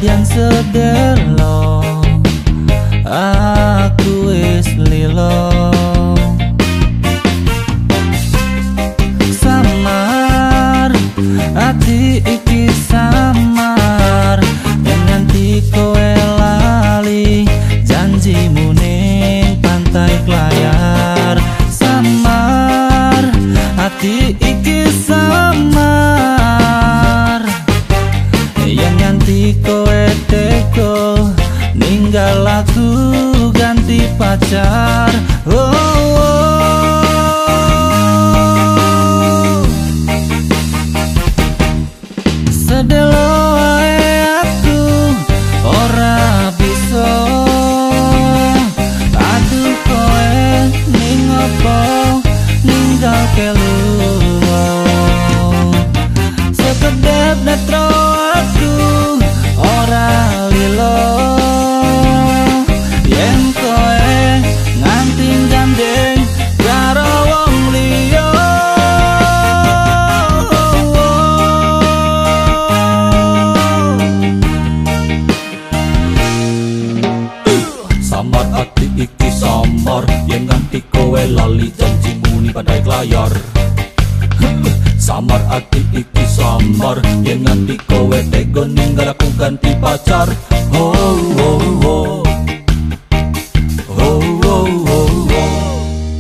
Nadyan sedelo aku wis lilo. Samar ati iki samar, yen nganti kowe lali janjimu ning pantai Klayar. Samar ati iki samar, yen nganti kowe teko ninggal aku ganti pacar. Oh, oh. Sedelo wae aku ora bisa aduh kowe ning opo ninggal kelu. Sekedap netro aku ora lilo, yen kowe nganti gandeng karo wong liya. Samar ati iki samar, yen nganti kowe lali janjimu ning pantai Klayar. Samar ati iki samar, yen nganti kowe tega ninggal aku ganti pacar. Oh, oh, oh. Oh, oh, oh, oh.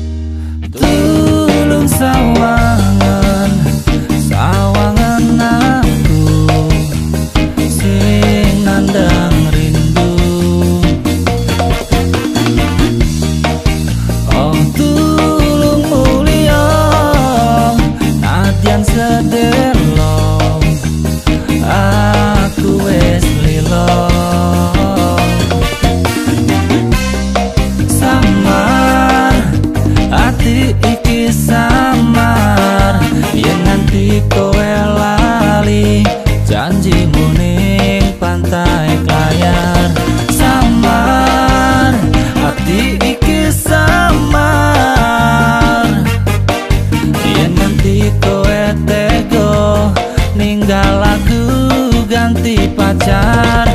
Tulung sawangan, sawangan aku sing nandang rindu. Oh, tulung mulia Nadyan sedelo aku wis lilo. Samar ati iki samar, yen nganti kowe lali janjimu ning pantai Klayar. Samar ati iki samar, yen nganti kowe tega ninggal aku ganti pacar.